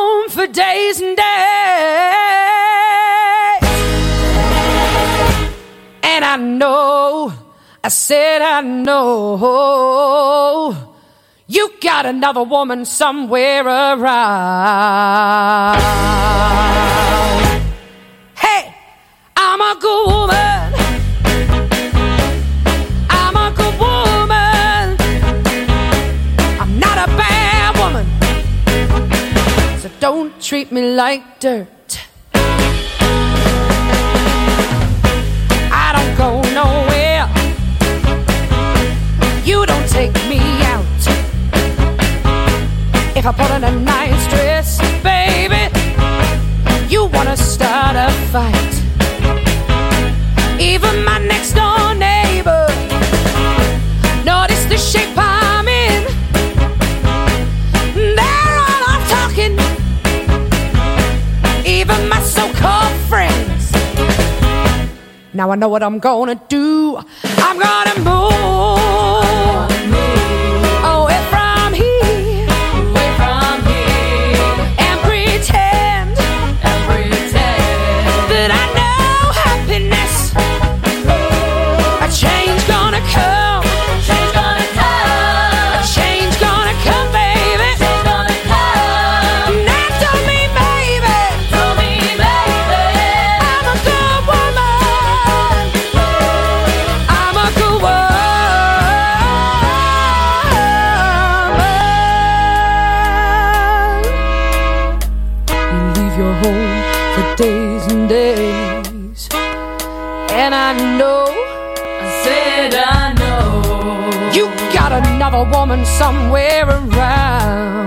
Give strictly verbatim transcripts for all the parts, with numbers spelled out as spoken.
home for days and days. And I know, I said I know, you got another woman somewhere around. Hey, I'm a good woman. I'm a good woman. I'm not a bad woman. So don't treat me like dirt. I don't go nowhere. You don't take me out. If I put on a nice dress, baby, you wanna start a fight. Even my next door neighbor notice the shape I'm in. They're all off talking. Even my so-called friends. Now I know what I'm gonna do. I'm gonna move away from here, away from here, and pretend, and pretend that I know happiness. A change gonna come, change gonna come, a change gonna come, baby. Change gonna come. Now tell me, baby, tell me, baby, I'm a good woman. I'm a good woman. You leave your home for days and days, and I know, I said I know, you got another woman somewhere around.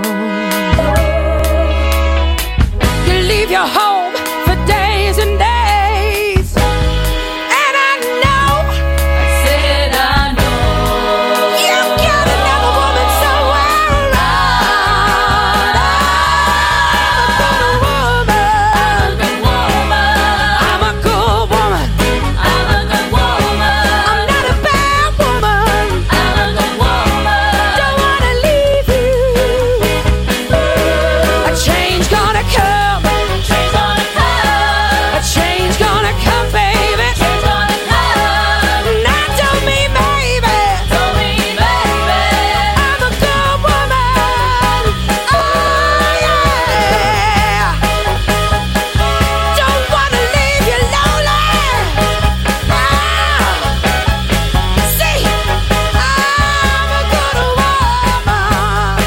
You leave your home for days and days, and I know, I said I know, you got another woman somewhere around. I'm a good woman. I'm a good woman. I'm a good woman. I'm not a bad woman. I'm a good woman. Don't wanna leave you. A change gonna come. Change gonna come. A change gonna come, baby. Change gonna come. Now tell me, baby. Tell me, baby. I'm a good woman. Oh yeah. Don't wanna leave you lonely. Ah. See, I'm a good woman.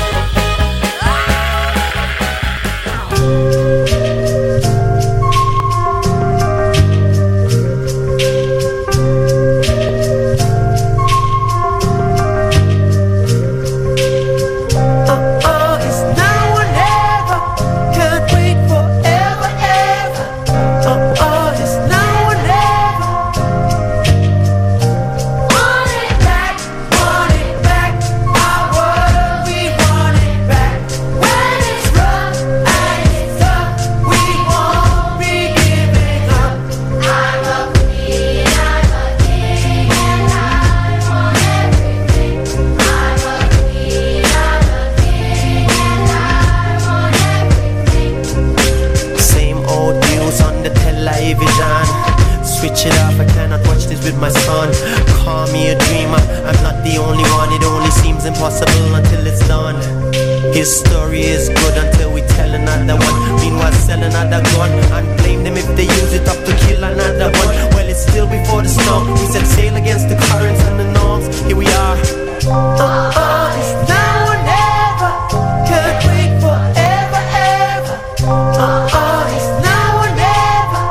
Uh-uh, it's now or never. Can't wait forever, ever. Uh-uh, it's now or never. Want it back, want it back. Our world, we want it back. When it's rough and it's tough, we won't be giving up. I'm a queen, I'm a king, and I want everything. I'm a queen, I'm a king, and I want everything. Same old news on the television. Switch it off, I cannot watch this with my son. Call me a dreamer, I'm not the only one. It only seems impossible until it's done. His story is good until we tell another one. Meanwhile sell another gun and blame them if they use it up to kill another one. Well, it's still before the storm. We set sail against the currents and the norms. Here we are. Uh-uh, it's now or never. Can't wait forever, ever. Uh-uh, it's now or never.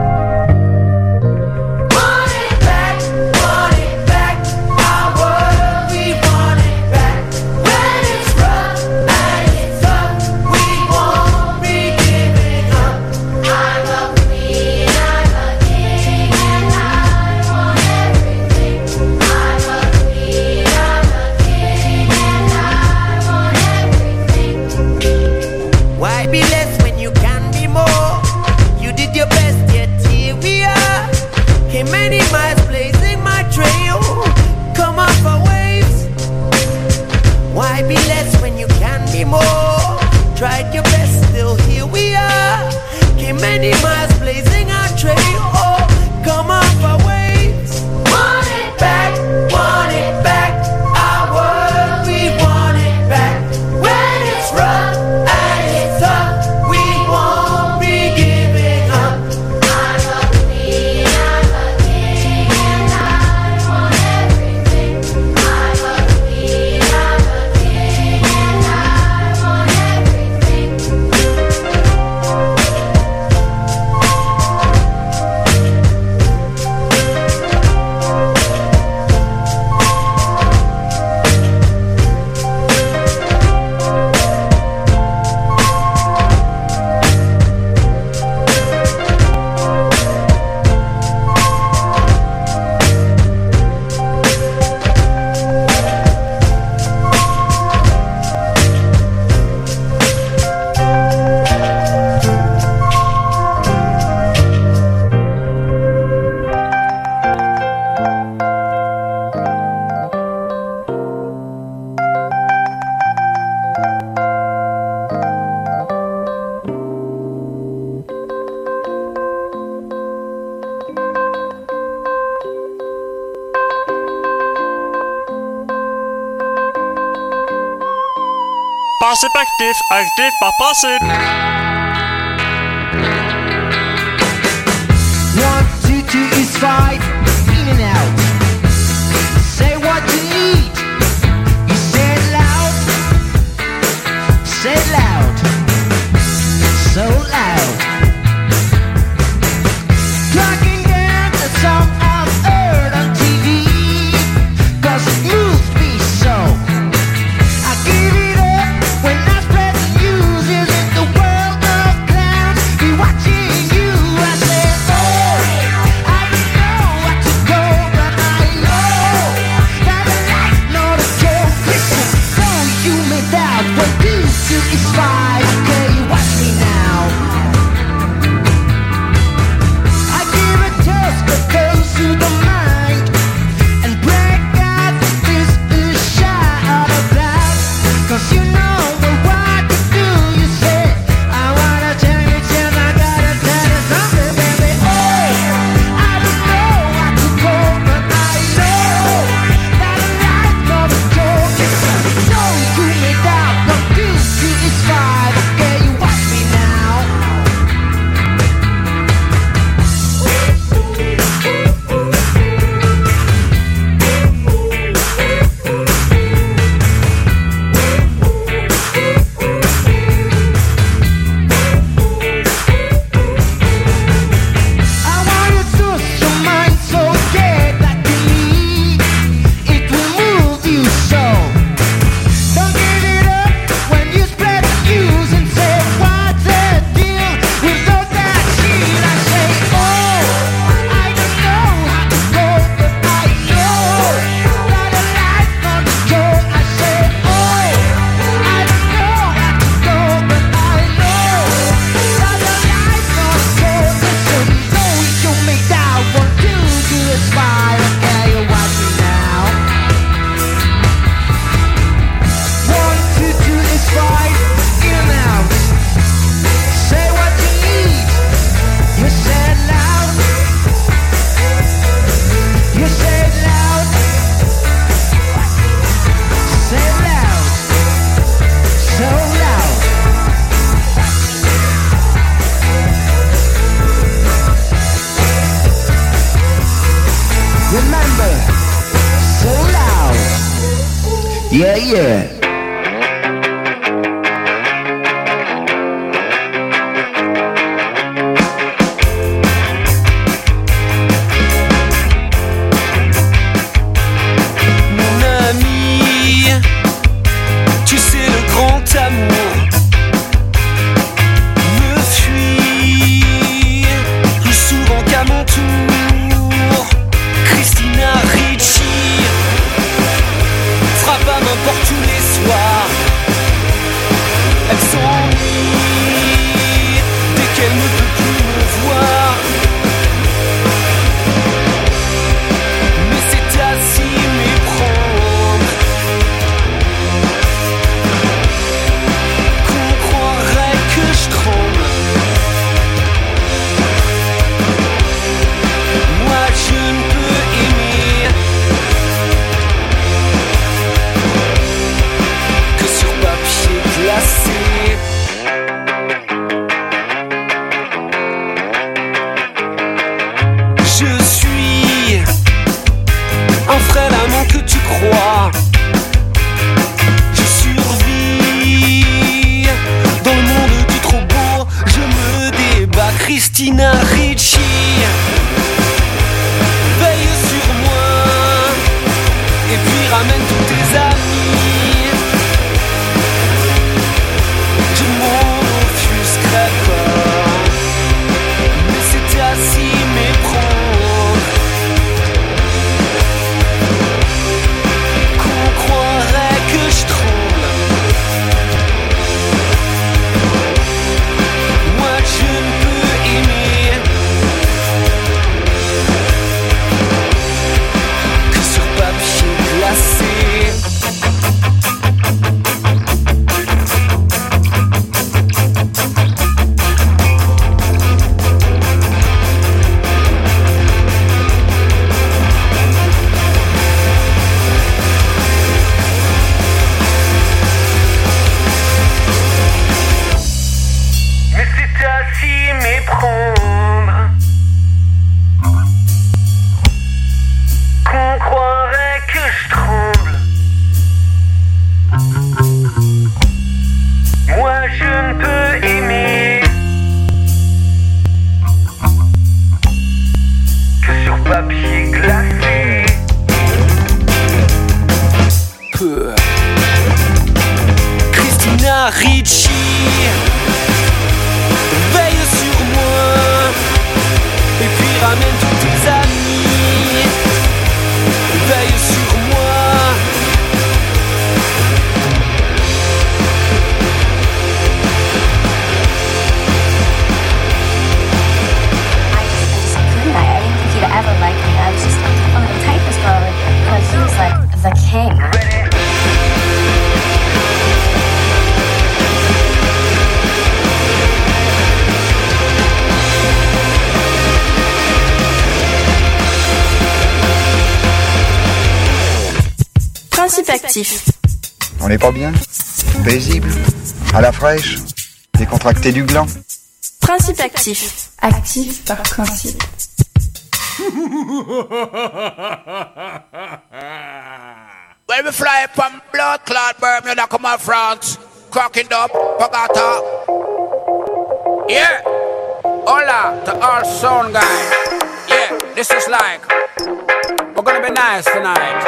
Want it back, want it back. Our world, we want it back. When it's rough and it's tough, we won't be giving up. I'm a queen, I'm a king, and I want everything. I'm a queen, I'm a king, and I want everything. Why be less when you can be more? You did your best, yet here we are. Came many miles blazing my trail. Come off our waves. Why be less when you can be more? Tried your best, still here. many miles blazing our trail. Oh, come off our waves. Want it back, want it back. Our world, we want it back. When it's rough and it's tough, we won't be giving up. I'm a queen, I'm a king, and I want everything. I'm a queen, I'm a king, and I want everything. Passif aktiv, aktiv par passiv. One, two, two is five, in and out. Say what you need. You say it loud. Say it loud. So loud. Tracking down the song I've heard on T V. Cause it moves me so. I give it up when I spread the news. Isn't the world of clowns be watching you? I said, oh, I don't know what to go, but I know that a life's not a joke. Listen, don't you make doubt what you do is fine. Okay, watch me now. I give a toast that goes to the mind and break out this is shot of that. Cause you know what to do. You say, I wanna tell you, tell I gotta tell you something, baby. Oh, I don't know what to go, but I know that a life's not a joke. Listen, don't you make doubt what you do is fine. Okay, you watch me now. I want you to twist your mind so dead that you need. It will move you so. Don't give it up when you spread the news and say, what's the deal with all that shit? I say, oh, I don't know how to go, but I know that a life's not a joke. I say, oh, I don't know how to go, but I know that a life's not a joke. Listen, don't you make doubt what you do is fine. Okay, you watch me now. One, two, two is fine. In and out. Say what you need. You say it loud. You say it loud. Say it loud. So loud. Remember, so loud. Yeah, yeah. Mon ami, tu sais le grand amour me fuit plus souvent qu'à mon tour. Christina Ricci frappe à main porte tous les Christina Ricci, veille sur moi, et puis ramène tous tes amis. Je m'en offusquerai pas, mais c'était à s'y méprendre, qu'on croirait que je tremble. Moi je ne peux aimer que sur papier glacé. Christina Ricci, veille sur moi, et puis ramène tous tes amis. Veille sur moi. I didn't think he'd ever like me. I was just a little typist girl, but he was like the king. Principe actif. On n'est pas bien? Paisible? À la fraîche? Décontracté du gland? Principe actif. Actif par principe. When we fly from blood clot Bermuda, come on France, cracking up, Pagata. Yeah, hola to all sound guys. Yeah, this is like, we're gonna be nice tonight.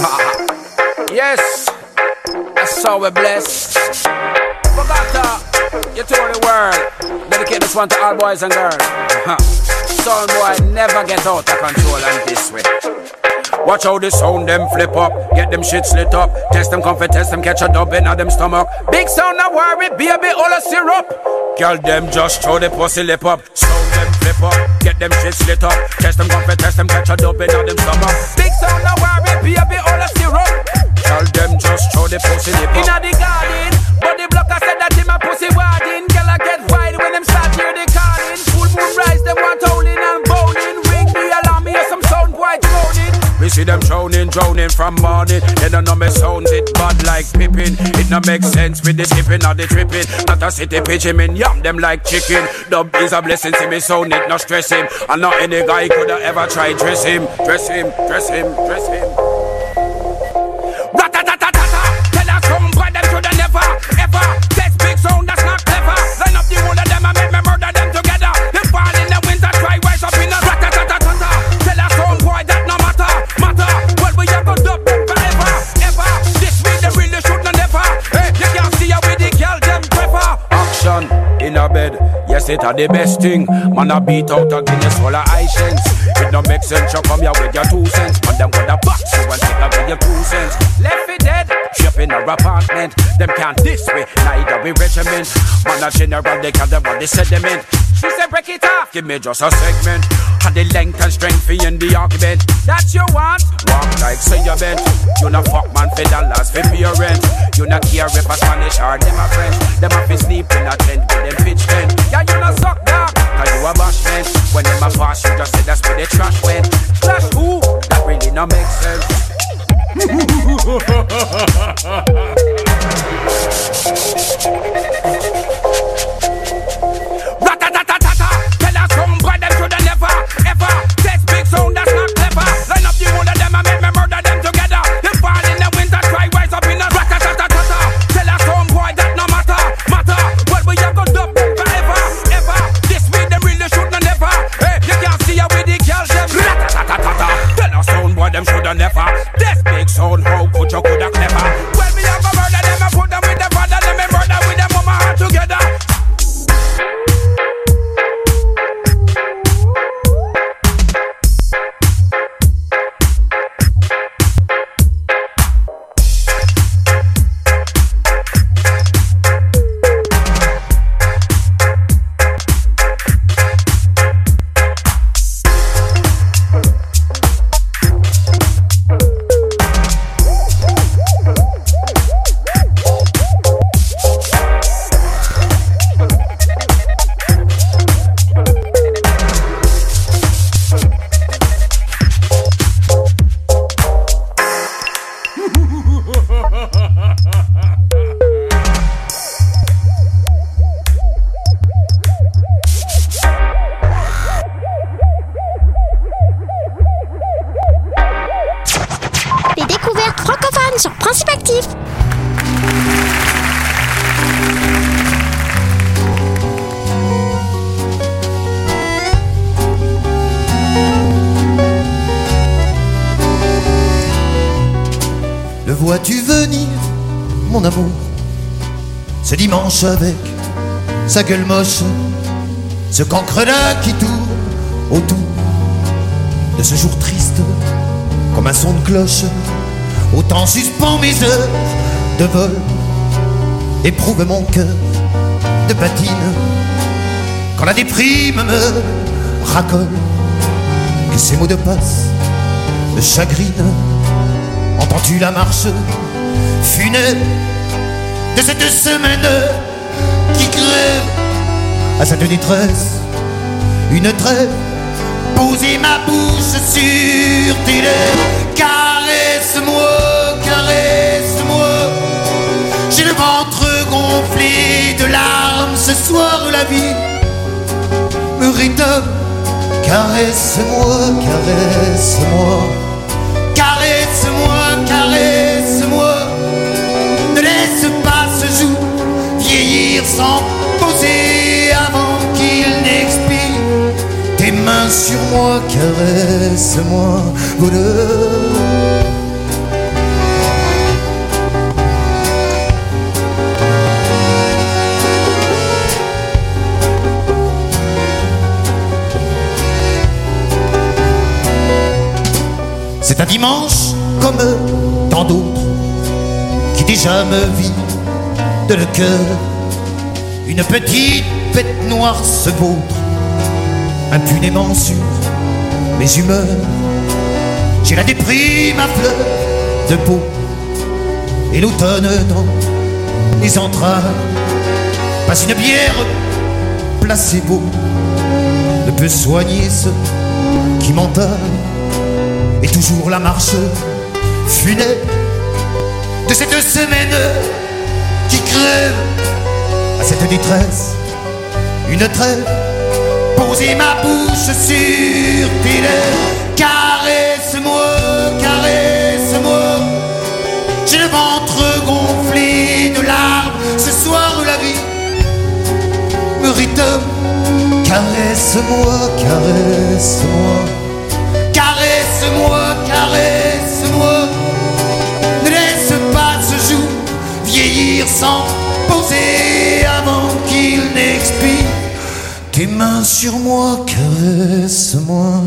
Yes, that's how we're blessed. Pagata, you told the world, dedicate this one to all boys and girls. Sound boy never get out of control and this way. Watch how the sound them flip up, get them shit slit up. Test them comfort, test them catch a dub in them stomach. Big sound no worry, baby, all a syrup. Girl them just throw the pussy lip up. Sound them flip up, get them shit slit up. Test them comfort, test them catch a dub in them stomach. Big sound no worry, baby, all a syrup. Girl them just throw the pussy lip up. Inna the garden, but the blocker said that him a pussy warding. Girl I get wild when them start hear the calling. Full moon rise, them want howling and bowling. Ring the alarm, hear some sound boy droning. We see them drowning, drowning from morning. They don't know me sound it bad like Pippin. It no make sense with the skipping or the tripping. Not a city pitch him in, yam them like chicken. Dub is a blessing, see me sound it, not stress him. And not any guy could have ever tried dress him. Dress him, dress him, dress him. Rat-a-ta-ta-ta-ta. Tell us some boy them should have never, ever. Test big sound that's not clever. Line up the whole of them and make me murder them together. They fall in the winter, try rise up in a rat-a-ta-ta-ta-ta. Tell us some boy that no matter. Matter, well we have to dub them forever, ever. This week they really should not never. Hey, you can't see how we the girl them prefer. Action in a bed, yes it are the best thing. Man a beat out a Guinness full of high cents. It no make sense, you come here with your two cents. Man them gonna box you and take away your two cents. Left it dead, shape in our apartment. Them can't this way, neither we regiment. Man a general, they can't have the sediment. She said break it off, give me just a segment. And the length and strength for in the argument. That you want, walk like say you bent. You no fuck man for dollars for your rent. You no care if a Spanish or them a French. Them a fi sleep in a tent with them pitch tent. Yeah you no suck dog, cause you a bashment. When them a pass you just say that's where the trash went. Trash who? That really no make sense. Rat-a-ta-ta-ta-ta. Tell us some boy them should have never, ever. Test big sound that's not clever. Line up the whole of them and make me murder them together. They fall in the winter, try rise up in a rat-a-ta-ta-ta-ta. Tell us some boy that no matter, matter. Well we have to dub them forever. coulda never. This big sound, how could you coulda clever? Well, me have a murder them, I put them with the father, them me murder with them mama all together. Les découvertes francophones sur Principe Actif. Le vois-tu venir, mon amour, ce dimanche avec sa gueule moche, ce cancre-là qui tourne autour de ce jour triste comme un son de cloche. Autant suspend mes heures de vol, éprouve mon cœur de patine quand la déprime me racole, que ces mots de passe me chagrinent. Entends-tu la marche funèbre de cette semaine qui crève à cette détresse? Une trêve, poser ma bouche sur tes lèvres. Caresse-moi, caresse-moi, j'ai le ventre gonflé de larmes. Ce soir la vie me rétame. Caresse-moi, caresse-moi, caresse-moi, caresse-moi. Ne laisse pas ce jour vieillir sans poser avant qu'il n'expire. Tes mains sur moi, caresse-moi, voleur. C'est un dimanche comme tant d'autres qui déjà me vit de le cœur. Une petite bête noire se vautre impunément sur mes humeurs. J'ai la déprime à fleur de peau et l'automne dans les entrailles. Passe une bière placebo ne peut soigner ce qui m'entaille. Et toujours la marche funèbre de cette semaine qui crève à cette détresse. Une trêve, poser ma bouche sur tes lèvres. Caresse-moi, caresse-moi, j'ai le ventre gonflé de larmes. Ce soir la vie me rythme. Caresse-moi, caresse-moi, caresse-moi, caresse-moi. Ne laisse pas ce jour vieillir sans poser avant qu'il n'expire. Tes mains sur moi, caresse-moi.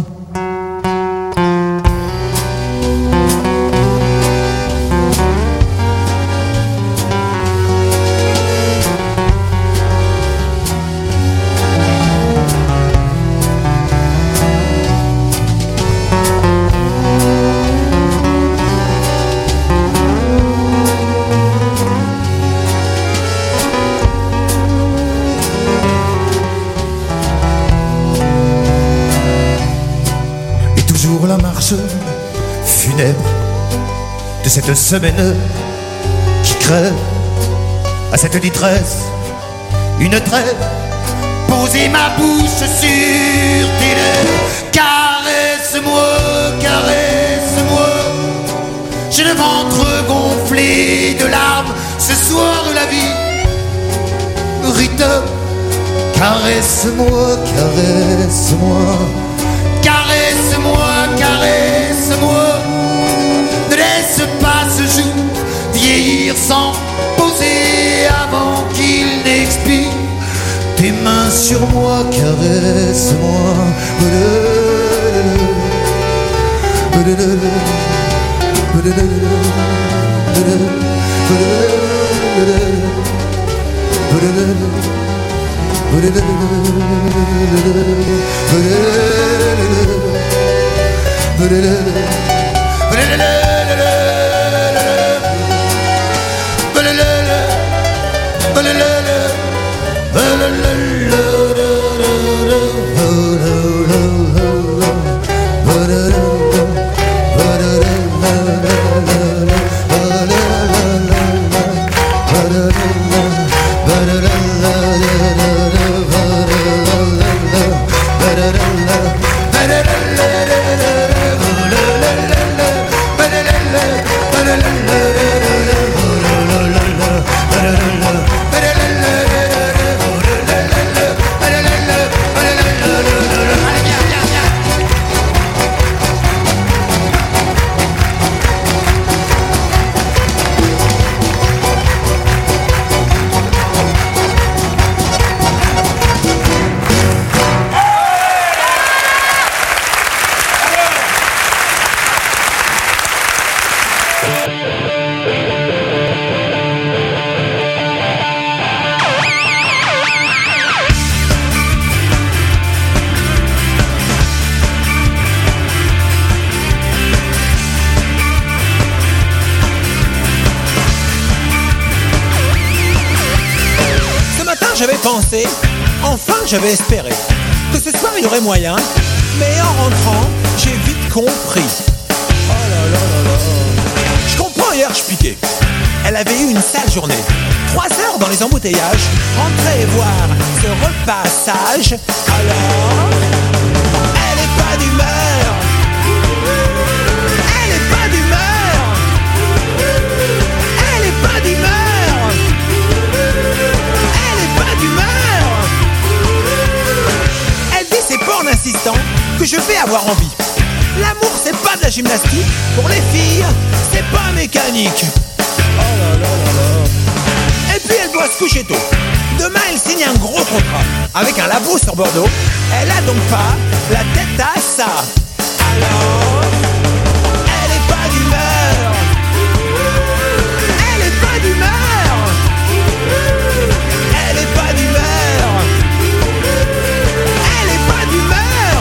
La marche funèbre de cette semaine qui crève à cette détresse. Une trêve, poser ma bouche sur tes lèvres. Caresse-moi, caresse-moi, j'ai le ventre gonflé de larmes. Ce soir la vie me rythme. Caresse-moi, caresse-moi, caresse-moi, caresse-moi. désir sans poser avant qu'il n'expire. Tes mains sur moi, caresse-moi. J'avais pensé, enfin j'avais espéré que ce soir il y aurait moyen, mais en rentrant, j'ai vite compris. Oh là là là là. Je comprends, hier je piquais. Elle avait eu une sale journée. Trois heures dans les embouteillages, rentrer et voir ce repassage. Alors, elle est pas d'humeur. Elle est pas d'humeur. Elle est pas d'humeur. Elle dit c'est pas en insistant que je vais avoir envie. L'amour c'est pas de la gymnastique. Pour les filles c'est pas mécanique. Oh là là là là. Et puis elle doit se coucher tôt. Demain elle signe un gros contrat avec un labo sur Bordeaux. Elle a donc pas la tête à ça. Alors elle est pas d'humeur. Elle est pas d'humeur. Elle est pas d'humeur. Elle est pas d'humeur.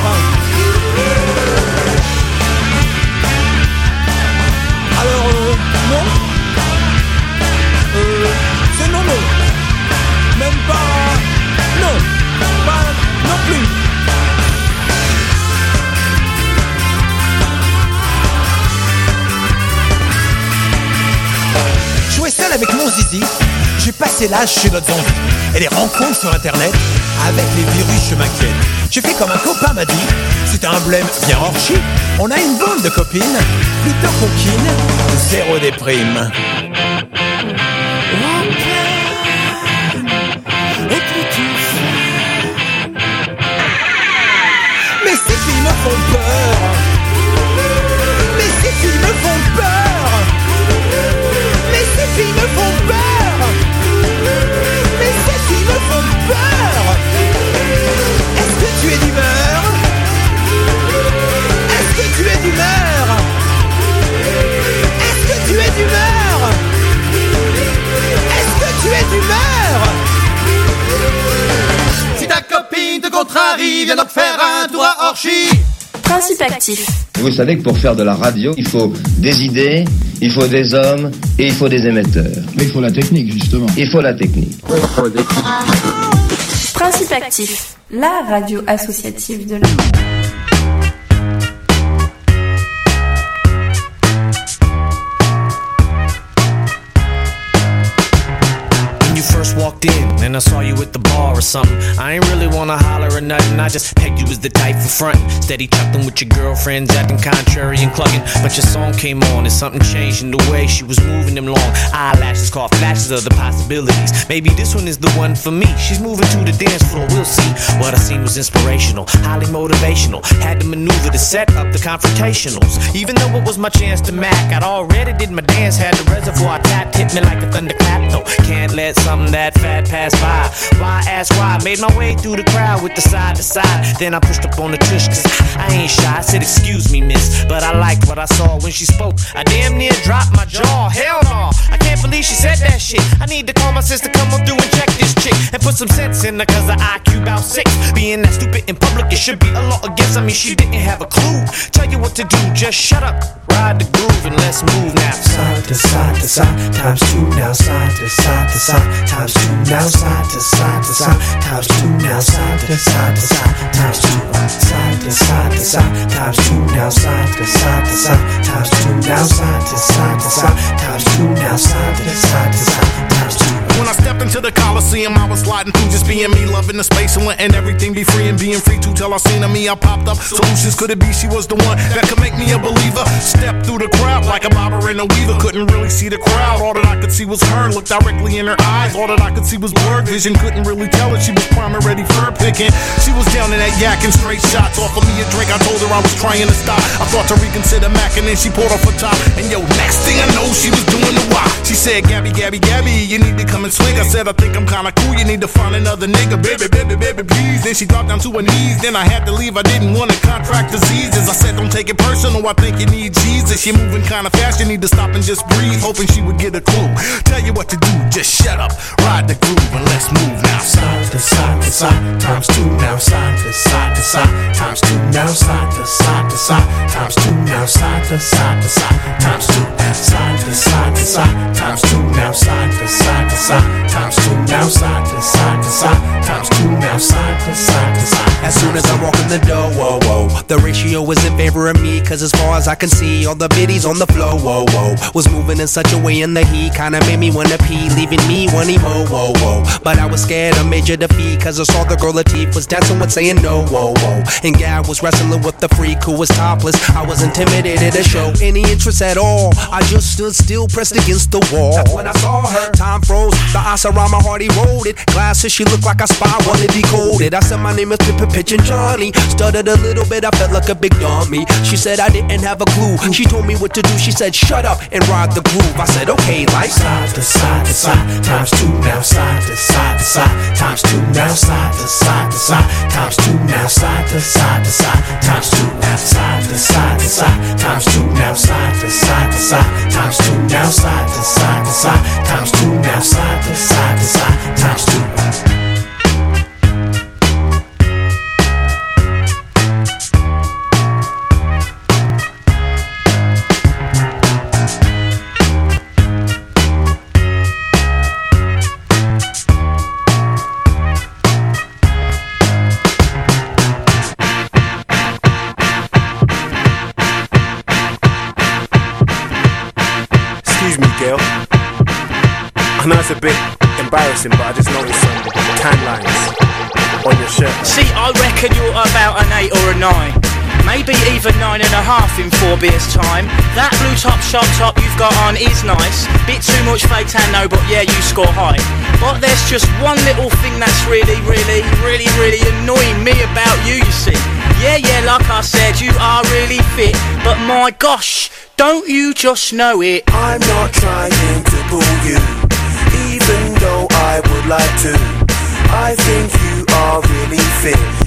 Alors euh, non. Euh, c'est non non. Même pas. Non. Pas non plus. Jouer seul avec mon zizi. J'ai passé l'âge chez d'autres envies. Et les rencontres sur internet, avec les virus je m'inquiète. J'ai fait comme un copain m'a dit, c'est un blême bien hors chi. On a une bande de copines, plutôt coquines, zéro déprime. Mais ces filles me font peur. Mais ces filles me font peur. Mais ces filles me font peur. Mais ces filles me font peur. Est-ce que tu es d'humeur? Est-ce que tu es d'humeur? Est-ce que tu es d'humeur? Est-ce que tu es d'humeur? Si ta copine te contrarie, viens donc faire un tour à Orchy. Principe actif. Vous savez que pour faire de la radio, il faut des idées, il faut des hommes et il faut des émetteurs. Mais il faut la technique, justement. Il faut la technique. Principe actif, la radio associative de la... When you first walked in and and I saw you at the bar or something. I ain't really wanna holler or nothing, I just pegged you as the type for frontin'. Steady chuckling with your girlfriends, acting contrary and clucking. But your song came on and something changed in the way she was moving them long eyelashes caught flashes of the possibilities. Maybe this one is the one for me. She's moving to the dance floor, we'll see. What I seen was inspirational, highly motivational. Had to maneuver to set up the confrontationals. Even though it was my chance to mac, I'd already did my dance, had the reservoir tapped, hit me like a thunderclap. No, can't let something that fat pass by. Why ask why? Made my way through the crowd with the side to side. Then I pushed up on the tush, cause I ain't shy. I said, excuse me, miss, but I liked what I saw when she spoke. I damn near dropped my jaw. Hell no, I can't believe she said that shit. I need to call my sister, come on through and check this chick and put some sense in her, cause her I Q bout six. Being that stupid in public, it should be a law against. I mean, she didn't have a clue. Tell you what to do, just shut up, ride the groove, and let's move now. Side to side to side, times two now. Side to side to side, times two now. Side to side to side, times two now. Side to side to side, times two. Side to side to side, times two now. Side to side to side, times two now. Side to side to side, times two now. Side to side to side, times two. When I stepped into the Coliseum, I was sliding through just being me, loving the space and letting everything be free and being free to tell I seen her me. I popped up solutions, could it be she was the one that could make me a believer? Stepped through the crowd like a bobber and a weaver, couldn't really see the crowd. All that I could see was her, looked directly in her eyes. All that I could see was blurred vision, couldn't really tell if she was prime and ready for her picking. She was down in that yak and straight shots. Offered me a drink, I told her I was trying to stop. I thought to reconsider Mac and then she pulled off her top. And yo, next thing I know, she was doing the why. She said, Gabby, Gabby, Gabby, you need to come and swing. I said, I think I'm kinda cool, you need to find another nigga. Baby, baby, baby, please. Then she dropped down to her knees, then I had to leave. I didn't want to contract diseases. I said, don't take it personal, I think you need Jesus. You're moving kinda fast, you need to stop and just breathe. Hoping she would get a clue. Tell you what to do, just shut up, ride the groove, and let's move now. Side to side to side, times two now. Side to side to side, times two now. Side to side to side, times two now. Side to side to side, times two. Side to side to side, times two now. Side to side to side, times two now. Side to side to side, times two now. Side to side to side. As soon as I walk in the door, whoa, whoa, the ratio is in favor of me, cause as far as I can see, all the biddies on the floor, whoa, whoa, was moving in such a way in the heat, kinda made me wanna pee, leaving me wanting more, whoa, whoa. But I was scared of major defeat, cause I saw the girl Latif was dancing with saying no, whoa, whoa. And Gab was wrestling with the freak who was topless. I was intimidated to show any interest at all. I just stood still, pressed against the wall. That's when I saw her. Time froze, the ice around my heart eroded. Glasses, she looked like a spy, wanted decoded. I said my name is Pippa Pitch and Johnny. Stuttered a little bit, I felt like a big dummy. She said I didn't have a clue. She told me what to do, she said shut up and ride the groove. I said okay, like side to side to side, times two now. Side to side to side, times two now. Side to side to side, times two now. Side to side to side, times two. Side to side to side, times two now. Side to side to side, times two now. Side to side to side, times two now. Side to side to side, times two. I know it's a bit embarrassing, but I just noticed some tan lines on your shirt. See, I reckon you're about an eight or a nine. Maybe even nine and a half in four beers time. That blue top short top you've got on is nice. Bit too much fake tan though, but yeah, you score high. But there's just one little thing that's really, really, really, really annoying me about you, you see. Yeah, yeah, like I said, you are really fit, but my gosh, don't you just know it? I'm not trying to pull you, even though I would like to. I think you are really fit.